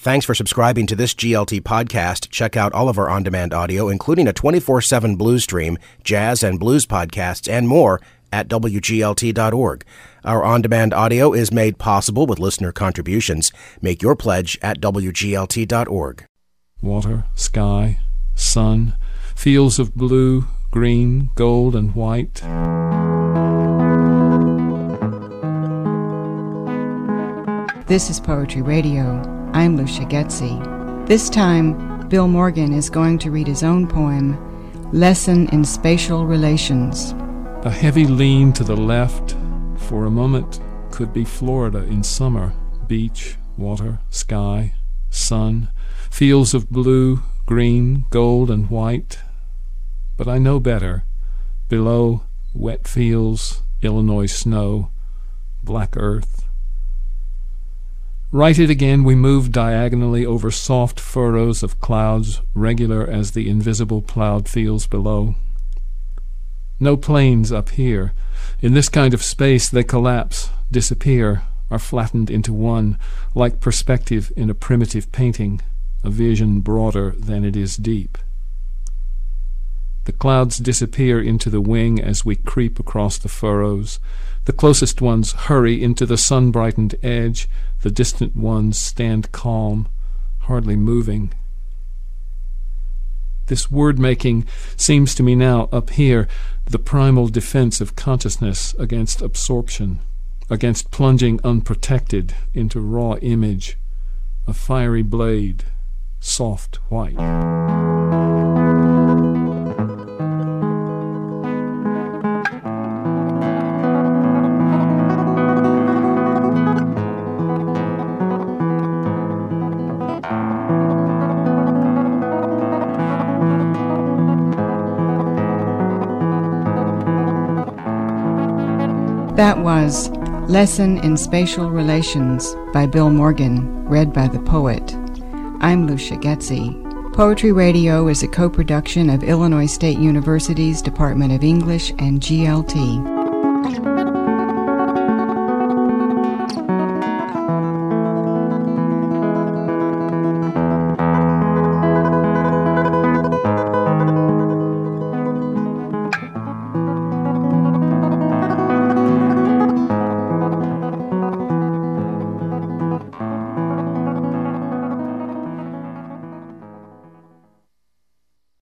Thanks for subscribing to this GLT podcast. Check out all of our on-demand audio, including a 24/7 blues stream, jazz and blues podcasts, and more at WGLT.org. Our on-demand audio is made possible with listener contributions. Make your pledge at WGLT.org. Water, sky, sun, fields of blue, green, gold, and white. This is Poetry Radio. I'm Lucia Getzi. This time, Bill Morgan is going to read his own poem, Lesson in Spatial Relations. A heavy lean to the left, for a moment, could be Florida in summer. Beach, water, sky, sun, fields of blue, green, gold, and white. But I know better. Below, wet fields, Illinois snow, black earth. Write it again, we move diagonally over soft furrows of clouds, regular as the invisible plowed fields below. No planes up here. In this kind of space they collapse, disappear, are flattened into one, like perspective in a primitive painting, a vision broader than it is deep. The clouds disappear into the wing as we creep across the furrows. The closest ones hurry into the sun-brightened edge. The distant ones stand calm, hardly moving. This word-making seems to me now, up here, the primal defense of consciousness against absorption, against plunging unprotected into raw image, a fiery blade, soft white. That was Lesson in Spatial Relations by Bill Morgan, read by the poet. I'm Lucia Getzi. Poetry Radio is a co-production of Illinois State University's Department of English and GLT.